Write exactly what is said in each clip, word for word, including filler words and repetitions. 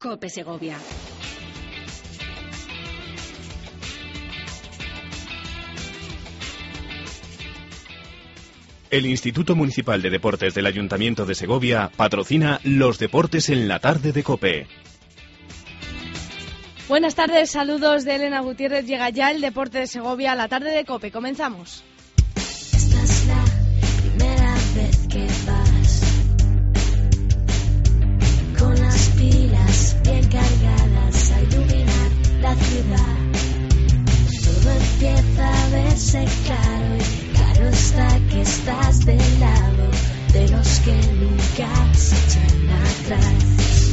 COPE Segovia. El Instituto Municipal de Deportes del Ayuntamiento de Segovia patrocina los deportes en la tarde de COPE. Buenas tardes, saludos de Elena Gutiérrez. Llega ya el deporte de Segovia, la tarde de COPE. Comenzamos. Esta es la primera vez que vas con las pilas bien cargadas a iluminar la ciudad. Todo empieza a verse claro y claro está que estás del lado de los que nunca se echan atrás.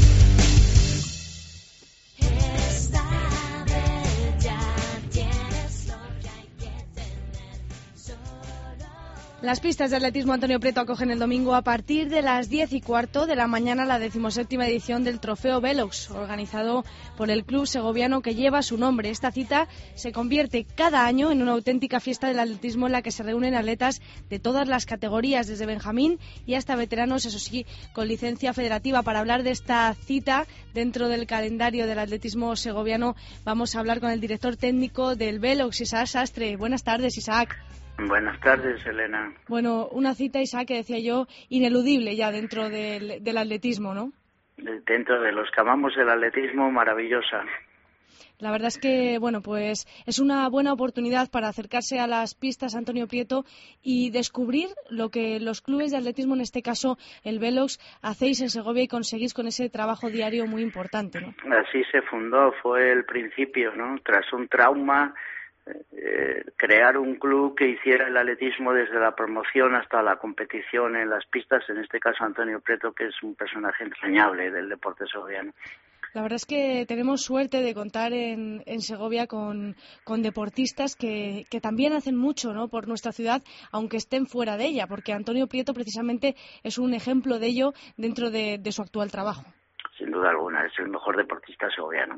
Las pistas de atletismo Antonio Prieto acogen el domingo a partir de las diez y cuarto de la mañana la decimoséptima edición del Trofeo Velox, organizado por el club segoviano que lleva su nombre. Esta cita se convierte cada año en una auténtica fiesta del atletismo en la que se reúnen atletas de todas las categorías, desde benjamín y hasta veteranos, eso sí, con licencia federativa. Para hablar de esta cita dentro del calendario del atletismo segoviano, vamos a hablar con el director técnico del Velox, Isaac Sastre. Buenas tardes, Isaac. Buenas tardes, Elena. Bueno, una cita, Isaac, que decía yo, ineludible ya dentro del, del atletismo, ¿no? Dentro de los que amamos el atletismo, maravillosa. La verdad es que, bueno, pues es una buena oportunidad para acercarse a las pistas Antonio Prieto y descubrir lo que los clubes de atletismo, en este caso el Velox, hacéis en Segovia y conseguís con ese trabajo diario muy importante, ¿no? Así se fundó, fue el principio, ¿no? Tras un trauma, Eh, crear un club que hiciera el atletismo desde la promoción hasta la competición en las pistas, en este caso Antonio Prieto, que es un personaje entrañable del deporte segoviano. La verdad es que tenemos suerte de contar en, en Segovia con, con deportistas que, que también hacen mucho, ¿no?, por nuestra ciudad, aunque estén fuera de ella, porque Antonio Prieto precisamente es un ejemplo de ello dentro de, de su actual trabajo. Sin duda alguna, es el mejor deportista segoviano.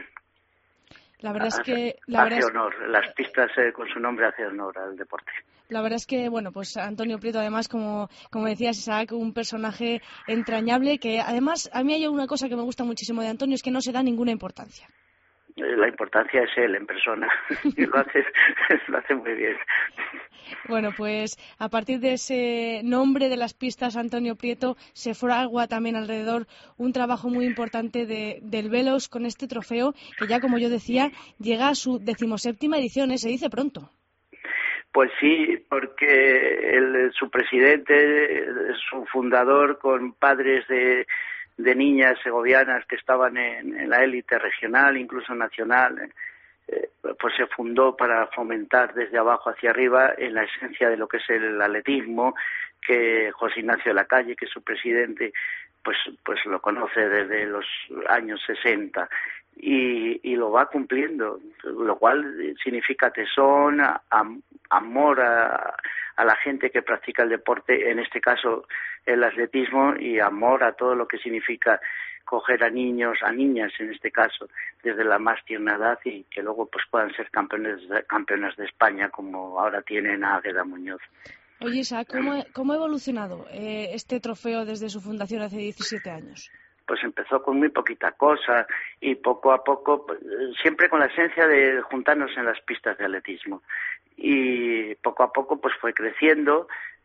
La verdad es que... La hace verdad honor, es... las pistas eh, con su nombre hace honor al deporte. La verdad es que, bueno, pues Antonio Prieto, además, como, como decías, Isaac, un personaje entrañable que, además, a mí hay una cosa que me gusta muchísimo de Antonio, es que no se da ninguna importancia. La importancia es él en persona, y lo hace, lo hace muy bien. Bueno, pues a partir de ese nombre de las pistas Antonio Prieto se fragua también alrededor un trabajo muy importante de, del Velox con este trofeo que ya, como yo decía, llega a su decimoséptima edición, ¿eh? Se dice pronto. Pues sí, porque el, su presidente, su fundador, con padres de, de niñas segovianas que estaban en, en la élite regional, incluso nacional, eh, pues se fundó para fomentar desde abajo hacia arriba en la esencia de lo que es el atletismo, que José Ignacio de la Calle, que es su presidente, pues, pues lo conoce desde los años sesenta. Y, y lo va cumpliendo, lo cual significa tesón, am, amor a, a la gente que practica el deporte, en este caso el atletismo, y amor a todo lo que significa coger a niños, a niñas en este caso, desde la más tierna edad y que luego pues puedan ser campeones, campeonas de España, como ahora tienen a Águeda Muñoz. Oye, Isaac, ¿cómo, cómo ha evolucionado eh, este trofeo desde su fundación hace diecisiete años? Pues empezó con muy poquita cosa y poco a poco, pues, siempre con la esencia de juntarnos en las pistas de atletismo. Y poco a poco pues fue creciendo.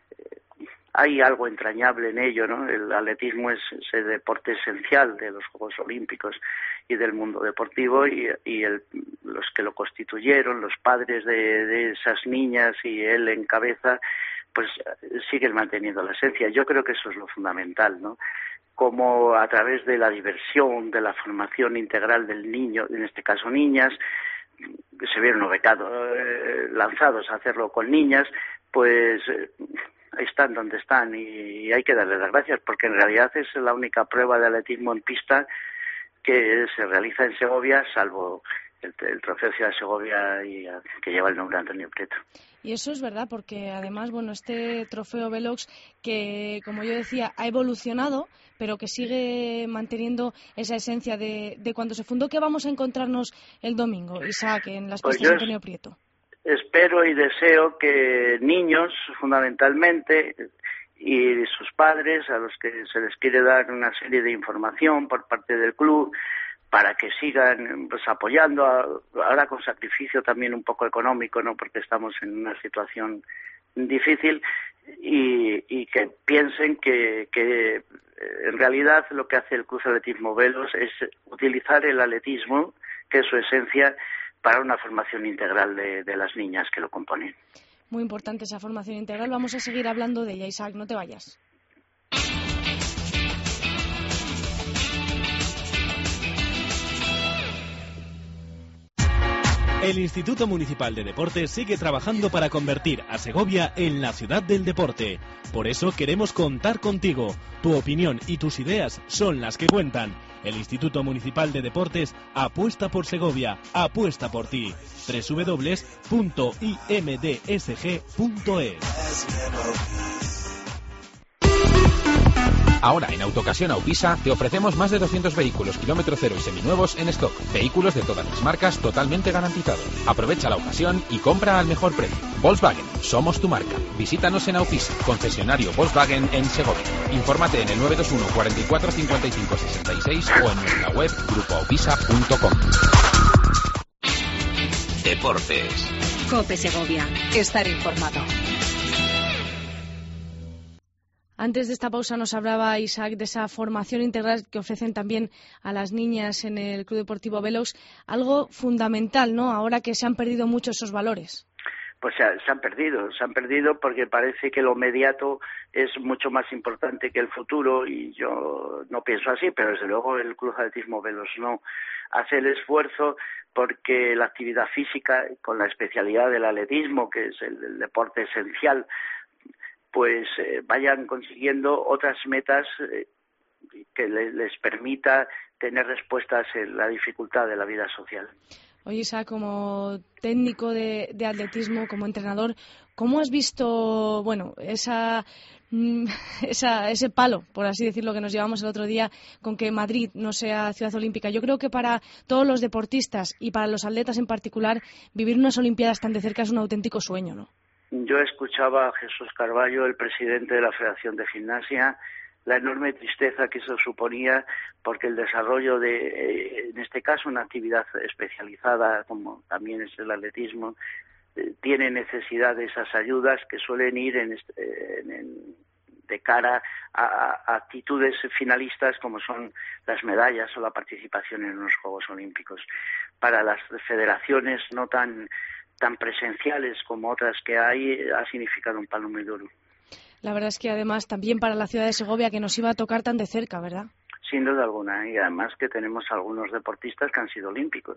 Hay algo entrañable en ello, ¿no? El atletismo es ese deporte esencial de los Juegos Olímpicos y del mundo deportivo, y, y el, los que lo constituyeron, los padres de, de esas niñas y él en cabeza, pues siguen manteniendo la esencia. Yo creo que eso es lo fundamental, ¿no? Como a través de la diversión, de la formación integral del niño, en este caso niñas, que se vieron becados, eh, lanzados a hacerlo con niñas, pues eh, ahí están donde están y hay que darles las gracias, porque en realidad es la única prueba de atletismo en pista que se realiza en Segovia, salvo el, el trofeo Ciudad de Segovia y, que lleva el nombre de Antonio Prieto. Y eso es verdad, porque además, bueno, este trofeo Velox, que como yo decía, ha evolucionado, pero que sigue manteniendo esa esencia de, de cuando se fundó. ¿Qué vamos a encontrarnos el domingo, Isaac, en las pistas de Antonio Prieto? Espero y deseo que niños, fundamentalmente, y sus padres, a los que se les quiere dar una serie de información por parte del club, para que sigan pues apoyando, a, ahora con sacrificio también un poco económico, ¿no? Porque estamos en una situación difícil, y, y que piensen que, que en realidad lo que hace el Club Atletismo Velos es utilizar el atletismo, que es su esencia, para una formación integral de, de las niñas que lo componen. Muy importante esa formación integral. Vamos a seguir hablando de ella. Isaac, no te vayas. El Instituto Municipal de Deportes sigue trabajando para convertir a Segovia en la ciudad del deporte. Por eso queremos contar contigo. Tu opinión y tus ideas son las que cuentan. El Instituto Municipal de Deportes apuesta por Segovia, apuesta por ti. doble u doble u doble u punto i m d s g punto e s. Ahora en Autocasión Aupisa te ofrecemos más de doscientos vehículos kilómetro cero y seminuevos en stock. Vehículos de todas las marcas totalmente garantizados. Aprovecha la ocasión y compra al mejor precio. Volkswagen, somos tu marca. Visítanos en Aupisa, concesionario Volkswagen en Segovia. Infórmate en el nueve dos uno, cuarenta y cuatro, cincuenta y cinco, sesenta y seis o en nuestra web grupo aupisa punto com. Deportes. COPE Segovia. Estar informado. Antes de esta pausa nos hablaba Isaac de esa formación integral que ofrecen también a las niñas en el Club Deportivo Velox, algo fundamental, ¿no? Ahora que se han perdido mucho esos valores. Pues se, se han perdido, se han perdido porque parece que lo inmediato es mucho más importante que el futuro, y yo no pienso así, pero desde luego el Club Atletismo Velox no hace el esfuerzo porque la actividad física, con la especialidad del atletismo, que es el, el deporte esencial, pues eh, vayan consiguiendo otras metas eh, que le, les permita tener respuestas en la dificultad de la vida social. Oye, Isa, como técnico de, de atletismo, como entrenador, ¿cómo has visto, bueno, esa, esa, ese palo, por así decirlo, que nos llevamos el otro día con que Madrid no sea ciudad olímpica? Yo creo que para todos los deportistas y para los atletas en particular, vivir unas Olimpiadas tan de cerca es un auténtico sueño, ¿no? Yo escuchaba a Jesús Carballo, el presidente de la Federación de Gimnasia, la enorme tristeza que eso suponía, porque el desarrollo de, eh, en este caso, una actividad especializada, como también es el atletismo, eh, tiene necesidad de esas ayudas que suelen ir en, en, en, de cara a, a actitudes finalistas como son las medallas o la participación en los Juegos Olímpicos. Para las federaciones no tan tan presenciales como otras que hay, ha significado un palo muy duro. La verdad es que además también para la ciudad de Segovia, que nos iba a tocar tan de cerca, ¿verdad? Sin duda alguna, y además que tenemos algunos deportistas que han sido olímpicos.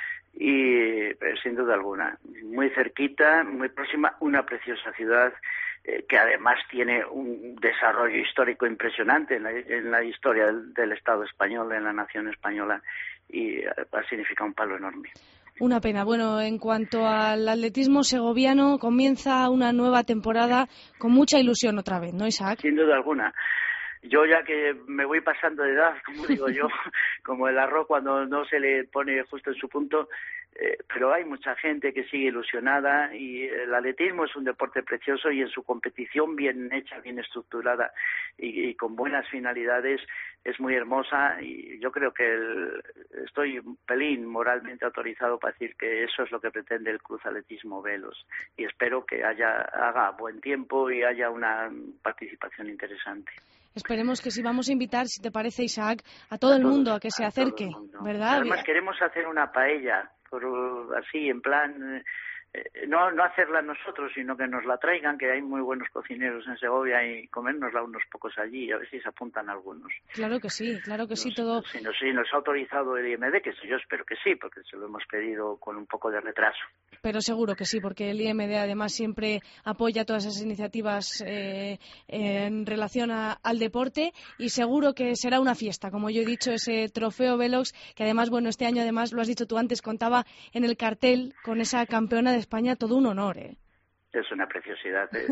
Y eh, sin duda alguna, muy cerquita, muy próxima, una preciosa ciudad eh, que además tiene un desarrollo histórico impresionante en la, en la historia del, del Estado español, en la nación española, y eh, ha significado un palo enorme. Una pena. Bueno, en cuanto al atletismo segoviano, comienza una nueva temporada con mucha ilusión otra vez, ¿no, Isaac? Sin duda alguna. Yo ya que me voy pasando de edad, como digo yo, como el arroz cuando no se le pone justo en su punto, eh, pero hay mucha gente que sigue ilusionada, y el atletismo es un deporte precioso, y en su competición bien hecha, bien estructurada y, y con buenas finalidades es muy hermosa, y yo creo que el, estoy un pelín moralmente autorizado para decir que eso es lo que pretende el Club Atletismo Velos, y espero que haya haga buen tiempo y haya una participación interesante. Esperemos que sí. Vamos a invitar, si te parece, Isaac, a todo a el todos, mundo a que se acerque, ¿verdad? Además queremos hacer una paella, por, así en plan, eh, no no hacerla nosotros, sino que nos la traigan, que hay muy buenos cocineros en Segovia, y comérnosla unos pocos allí, a ver si se apuntan algunos. Claro que sí, claro que nos, sí, todo. Si nos, si nos ha autorizado el I M D, que yo espero que sí, porque se lo hemos pedido con un poco de retraso. Pero seguro que sí, porque el I M D además siempre apoya todas esas iniciativas eh, en relación a, al deporte, y seguro que será una fiesta, como yo he dicho, ese trofeo Velox, que además, bueno, este año además, lo has dicho tú antes, contaba en el cartel con esa campeona de España, todo un honor, ¿eh? Es una preciosidad. Eh.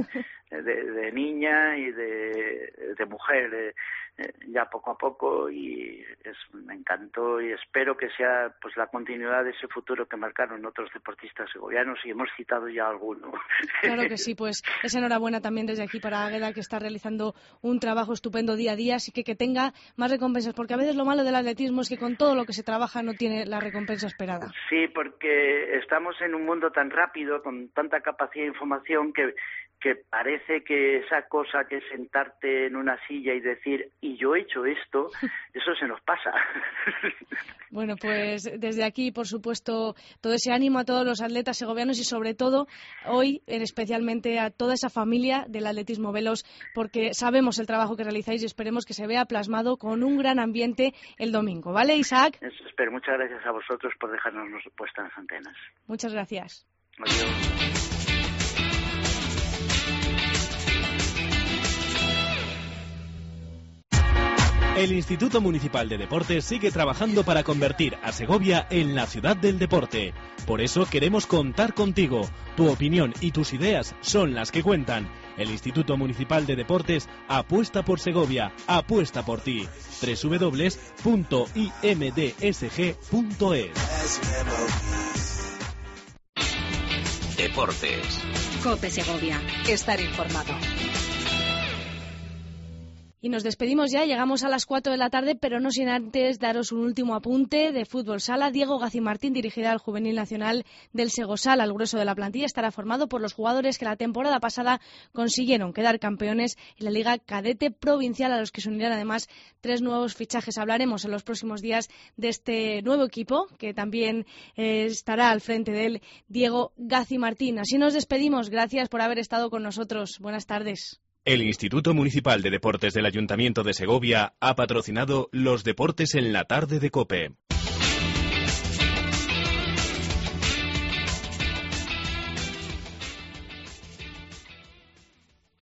de, de niña y de, de mujer, eh, eh, ya poco a poco, y es, me encantó, y espero que sea pues la continuidad de ese futuro que marcaron otros deportistas segovianos, y hemos citado ya alguno. Claro que sí, pues es enhorabuena también desde aquí para Águeda, que está realizando un trabajo estupendo día a día, así que que tenga más recompensas, porque a veces lo malo del atletismo es que con todo lo que se trabaja no tiene la recompensa esperada. Sí, porque estamos en un mundo tan rápido, con tanta capacidad de información, que que parece que esa cosa que es sentarte en una silla y decir, y yo he hecho esto, eso se nos pasa. Bueno, pues desde aquí, por supuesto, todo ese ánimo a todos los atletas segovianos y sobre todo hoy, especialmente a toda esa familia del atletismo Velox, porque sabemos el trabajo que realizáis y esperemos que se vea plasmado con un gran ambiente el domingo. ¿Vale, Isaac? Eso espero. Muchas gracias a vosotros por dejarnos puestas las antenas. Muchas gracias. Adiós. El Instituto Municipal de Deportes sigue trabajando para convertir a Segovia en la ciudad del deporte. Por eso queremos contar contigo. Tu opinión y tus ideas son las que cuentan. El Instituto Municipal de Deportes apuesta por Segovia, apuesta por ti. doble u doble u doble u punto i m d s g punto es. Deportes. COPE Segovia. Estar informado. Y nos despedimos ya, llegamos a las cuatro de la tarde, pero no sin antes daros un último apunte de fútbol sala. Diego Gacimartín dirigirá al Juvenil Nacional del Segosal. Al grueso de la plantilla estará formado por los jugadores que la temporada pasada consiguieron quedar campeones en la Liga Cadete Provincial, a los que se unirán además tres nuevos fichajes. Hablaremos en los próximos días de este nuevo equipo, que también eh, estará al frente de él Diego Gacimartín. Así nos despedimos. Gracias por haber estado con nosotros. Buenas tardes. El Instituto Municipal de Deportes del Ayuntamiento de Segovia ha patrocinado los deportes en la tarde de COPE.